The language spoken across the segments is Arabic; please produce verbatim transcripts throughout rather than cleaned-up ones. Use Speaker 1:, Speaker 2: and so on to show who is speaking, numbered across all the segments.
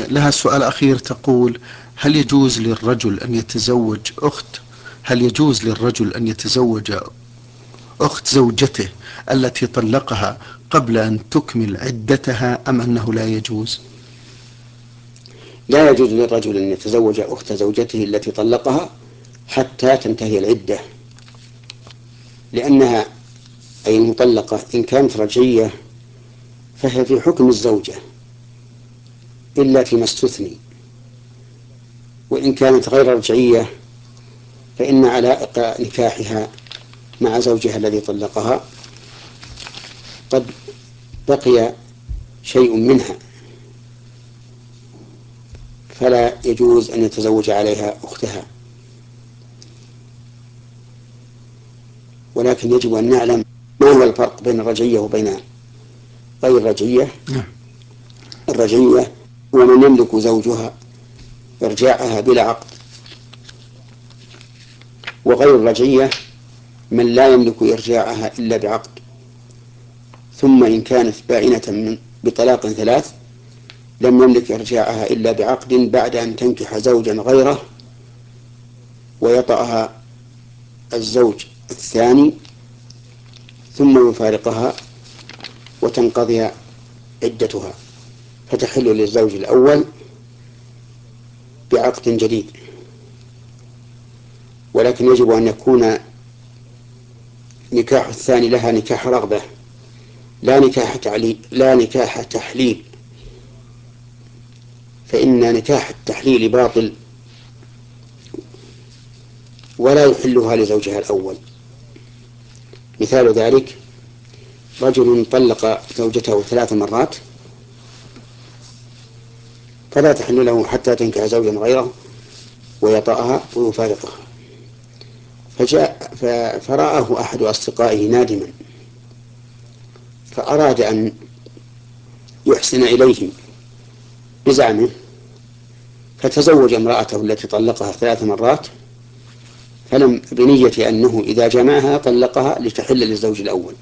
Speaker 1: لها سؤال أخير، تقول: هل يجوز للرجل أن يتزوج أخت هل يجوز للرجل أن يتزوج أخت زوجته التي طلقها قبل أن تكمل عدتها، أم أنه لا يجوز؟
Speaker 2: لا يجوز للرجل أن يتزوج أخت زوجته التي طلقها حتى تنتهي العدة، لأنها أي المطلقة إن كانت رجعية فهي في حكم الزوجة إلا فيما استثني، وإن كانت غير رجعية فإن علائق نكاحها مع زوجها الذي طلقها قد بقي شيء منها، فلا يجوز أن يتزوج عليها أختها. ولكن يجب أن نعلم ما هو الفرق بين الرجعية وبين غير الرجعية. الرجعية هو من يملك زوجها إرجاعها بلا عقد، وغير الرجعية من لا يملك إرجاعها إلا بعقد، ثم إن كانت بائنة من بطلاق ثلاث لم يملك إرجاعها إلا بعقد بعد أن تنكح زوجا غيره ويطأها الزوج الثاني ثم يفارقها وتنقضي عدتها، فتحل للزوج الأول بعقد جديد. ولكن يجب أن يكون نكاح الثاني لها نكاح رغبة، لا نكاح تعليل لا نكاح تحليل، فإن نكاح التحليل باطل ولا يحلها لزوجها الأول. مثال ذلك: رجل طلق زوجته ثلاث مرات فلا تحل له حتى تنكح زوجا غيره ويطأها ويفارقها، فجاء فرآه أحد أصدقائه نادما فأراد أن يحسن إليه بزعمه، فتزوج امرأته التي طلقها ثلاث مرات، فلم بنية أنه إذا جمعها طلقها لتحل للزوج الأول،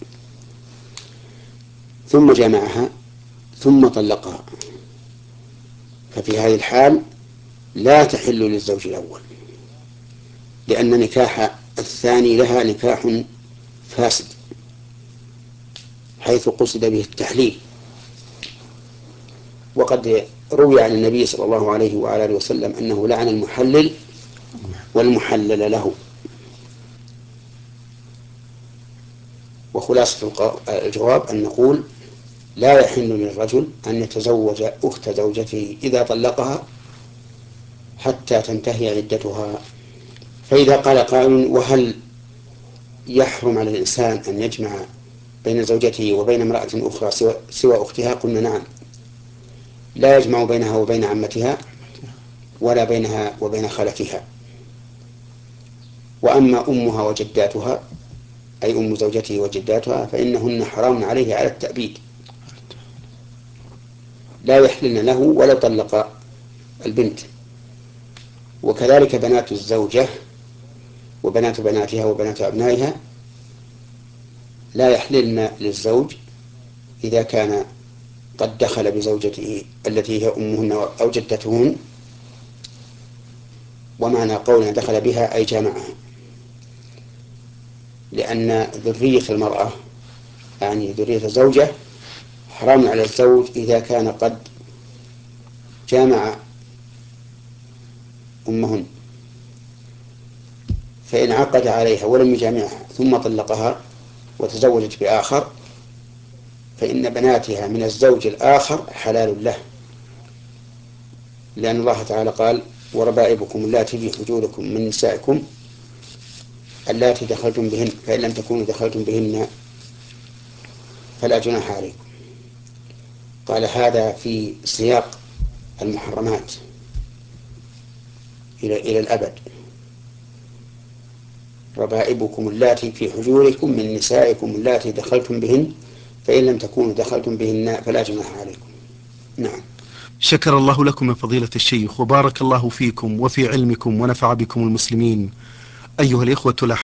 Speaker 2: ثم جمعها ثم طلقها، ففي هذه الحال لا تحل للزوج الأول، لأن نكاح الثاني لها نكاح فاسد حيث قصد به التحليل. وقد روي عن النبي صلى الله عليه وآله وسلم أنه لعن المحلل والمحلل له. وخلاصة الجواب أن نقول: لا يحل للرجل أن يتزوج أخت زوجته إذا طلقها حتى تنتهي عدتها. فإذا قال قائل: وهل يحرم على الإنسان أن يجمع بين زوجته وبين امرأة أخرى سوى, سوى أختها؟ قلنا: نعم، لا يجمع بينها وبين عمتها ولا بينها وبين خالتها. وأما أمها وجداتها أي أم زوجته وجداتها فإنهن حرام عليه على التأبيد، لا يحلن له ولو طلق البنت. وكذلك بنات الزوجة وبنات بناتها وبنات أبنائها لا يحللن للزوج إذا كان قد دخل بزوجته التي هي أمهن أو جدتهن. ومعنى قولنا دخل بها أي جامعها، لأن ذرية المرأة يعني ذرية الزوجة حرام على الزوج إذا كان قد جامع أمهن. فإن عقد عليها ولم يجامعها ثم طلقها وتزوجت بآخر فإن بناتها من الزوج الآخر حلال له، لأن الله تعالى قال: وربائبكم اللاتي في حجوركم من نسائكم اللاتي دخلتم بهن فإن لم تكونوا دخلتم بهن فلا جناح عليكم. قال هذا في سياق المحرمات إلى إلى الأبد: ربائبكم اللاتي في حجوركم من نسائكم اللاتي دخلتم بهن فإن لم تكونوا دخلتم بهن فلا جناح عليكم. نعم.
Speaker 1: شكر الله لكم يا فضيلة الشيخ، وبارك الله فيكم وفي علمكم ونفع بكم المسلمين. أيها الإخوة